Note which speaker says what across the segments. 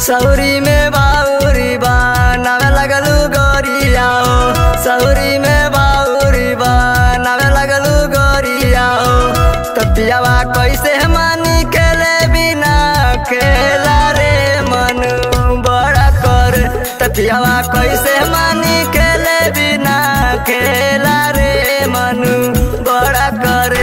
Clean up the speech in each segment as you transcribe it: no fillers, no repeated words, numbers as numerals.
Speaker 1: सौरी में बाउरी बनावे लगलू गोरिया हो, सौरी में बाउरी बनावे लगलू गोरिया हो। तपियावा कैसे मानी खेले बिना खेला रे मन बड़ा कर। तपियावा कैसे मानी खेले बिना खेला रे मन बड़ा करे।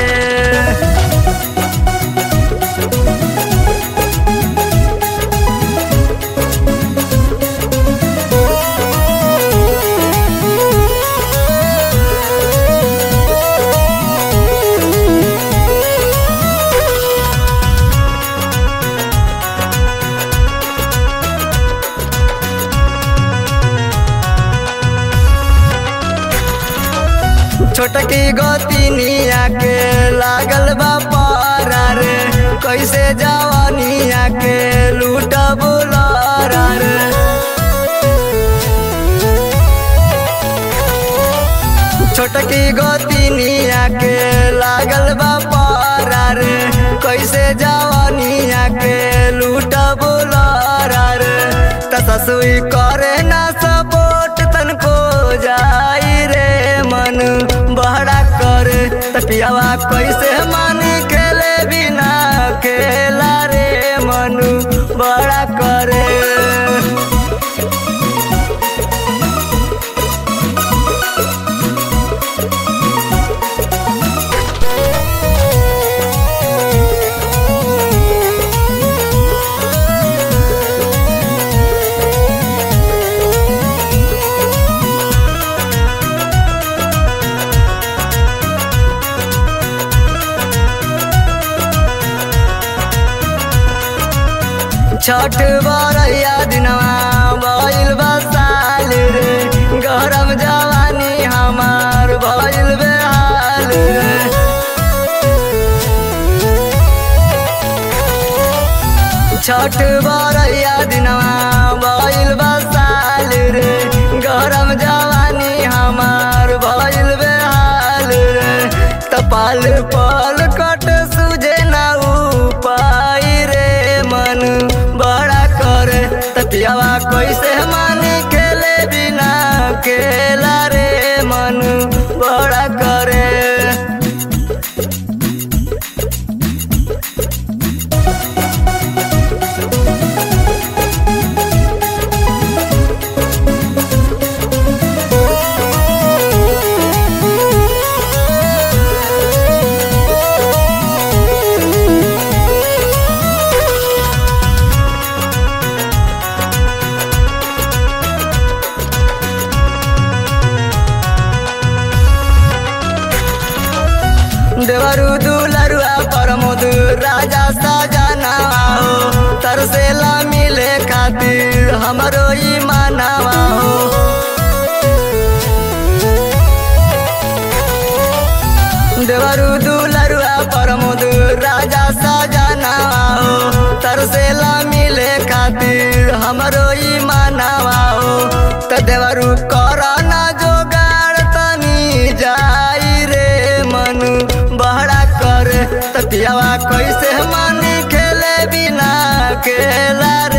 Speaker 1: छोटकी गोतिनिया के लागल बा पारा रे, कैसे जवानिया के लूट बुलारा रे। छोटकी गोतिनिया के लागल बा पारा रे, कैसे जवानिया के लूट बुलारा रे। तसुई करे ना सपोर्ट तनको जाई रे मन बड़ा कर। तपियावा कैसे मानी खेले बिना खेला रे मन बड़ा करे। छठ बरैया दिनवा भइल बसाल रे, गरम जवानी हमार भइल बेहाल रे। छठ बरैया दिनवा भइल बसाल रे, गरम जवानी हमार भइल बेहाल रे। तपाल पल कट सुझे ना उपाय रे मन बड़ा कर। तपियावा कैसे मानी खेले बिना खेला रे मन बड़ा करे। देवरु दुलरुआ प्रमोद राजा सजना हो, तरसेला मिले खातिर हमरो ई मानवा हो। देवरु दुलरुआ प्रमोद राजा सजना हो, तरसेला मिले खातिर हमरो ई मानवा हो। त देवरु करना जोगाड़ तनी जाई रे मन बड़ा कर। तपियावा कैसे मानी खेले बिना खेला